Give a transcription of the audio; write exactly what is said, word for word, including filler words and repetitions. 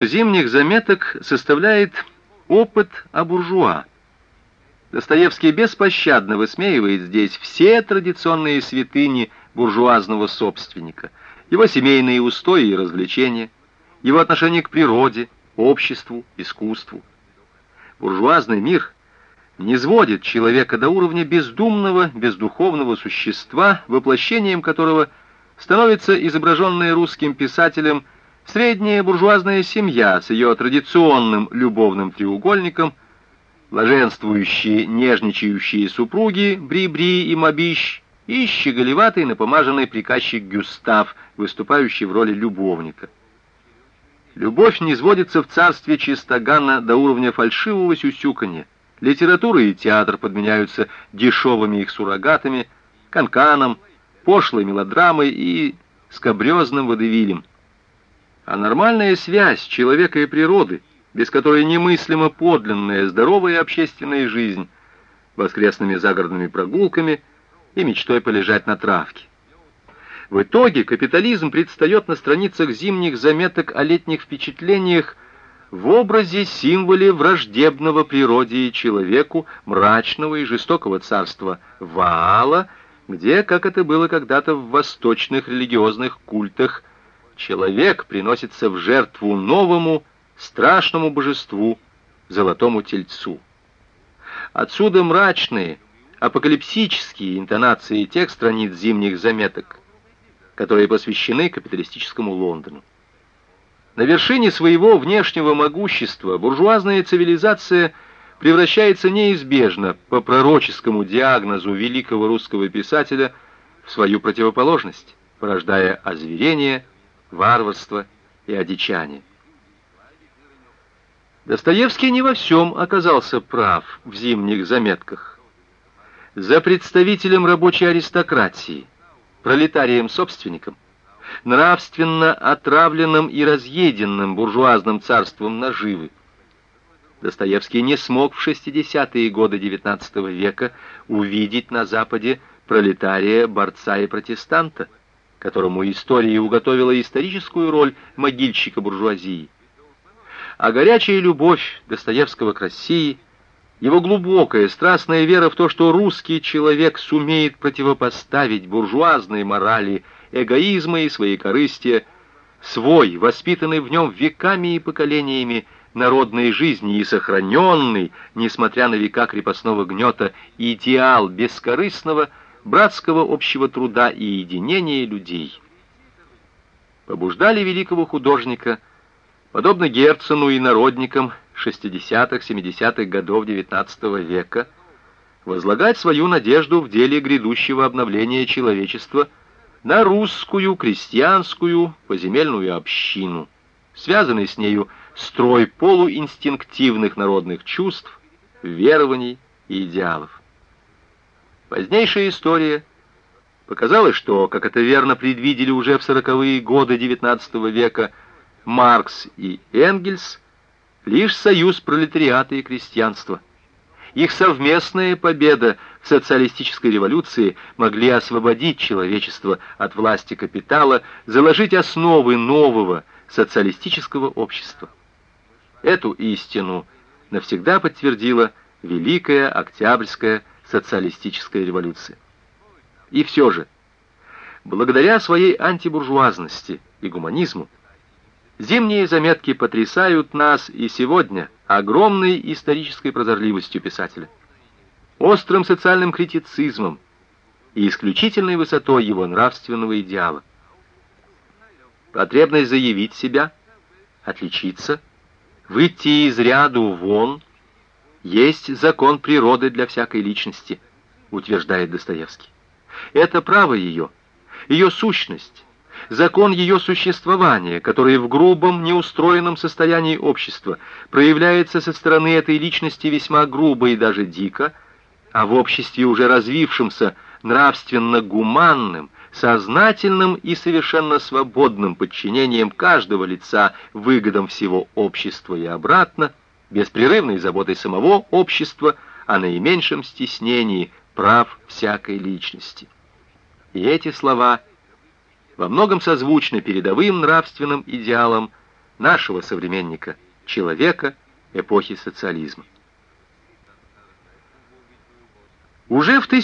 Зимних заметок составляет опыт о буржуа. Достоевский беспощадно высмеивает здесь все традиционные святыни буржуазного собственника, его семейные устои и развлечения, его отношение к природе, обществу, искусству. Буржуазный мир низводит человека до уровня бездумного, бездуховного существа, воплощением которого становится изображенная русским писателем средняя буржуазная семья с ее традиционным любовным треугольником, блаженствующие, нежничающие супруги Бри-Бри и Мобищ и щеголеватый напомаженный приказчик Гюстав, выступающий в роли любовника. Любовь низводится в царстве чистогана до уровня фальшивого сюсюканья. Литература и театр подменяются дешевыми их суррогатами, канканом, пошлой мелодрамой и скабрезным водевилем. А нормальная связь человека и природы, без которой немыслима подлинная здоровая общественная жизнь, воскресными загородными прогулками и мечтой полежать на травке. В итоге капитализм предстает на страницах зимних заметок о летних впечатлениях в образе, символе враждебного природе и человеку мрачного и жестокого царства Ваала, где, как это было когда-то в восточных религиозных культах, человек приносится в жертву новому, страшному божеству, золотому тельцу. Отсюда мрачные, апокалипсические интонации тех страниц зимних заметок, которые посвящены капиталистическому Лондону. На вершине своего внешнего могущества буржуазная цивилизация превращается неизбежно по пророческому диагнозу великого русского писателя в свою противоположность, порождая озверение, варварство и одичание. Достоевский не во всем оказался прав в зимних заметках. За представителем рабочей аристократии, пролетарием-собственником, нравственно отравленным и разъеденным буржуазным царством наживы, Достоевский не смог в шестидесятые годы девятнадцатого века увидеть на Западе пролетария, борца и протестанта, которому история уготовила историческую роль могильщика буржуазии. А горячая любовь Достоевского к России, его глубокая страстная вера в то, что русский человек сумеет противопоставить буржуазной морали, эгоизма и своекорыстия, свой, воспитанный в нем веками и поколениями народной жизни и сохраненный, несмотря на века крепостного гнета, идеал бескорыстного, братского общего труда и единения людей, побуждали великого художника, подобно Герцену и народникам шестидесятых-семидесятых годов девятнадцатого века, возлагать свою надежду в деле грядущего обновления человечества на русскую, крестьянскую, поземельную общину, связанный с нею строй полуинстинктивных народных чувств, верований и идеалов. Позднейшая история показала, что, как это верно предвидели уже в сороковые годы девятнадцатого века Маркс и Энгельс, лишь союз пролетариата и крестьянства, их совместная победа в социалистической революции могли освободить человечество от власти капитала, заложить основы нового социалистического общества. Эту истину навсегда подтвердила Великая Октябрьская социалистическая революция. И все же, благодаря своей антибуржуазности и гуманизму, зимние заметки потрясают нас и сегодня огромной исторической прозорливостью писателя, острым социальным критицизмом и исключительной высотой его нравственного идеала. Потребность заявить себя, отличиться, выйти из ряду вон есть закон природы для всякой личности, утверждает Достоевский. Это право ее, ее сущность, закон ее существования, который в грубом, неустроенном состоянии общества проявляется со стороны этой личности весьма грубо и даже дико, а в обществе, уже развившемся, нравственно-гуманным, сознательным и совершенно свободным подчинением каждого лица выгодам всего общества и обратно, беспрерывной заботой самого общества о наименьшем стеснении прав всякой личности. И эти слова во многом созвучны передовым нравственным идеалам нашего современника, человека эпохи социализма. Уже в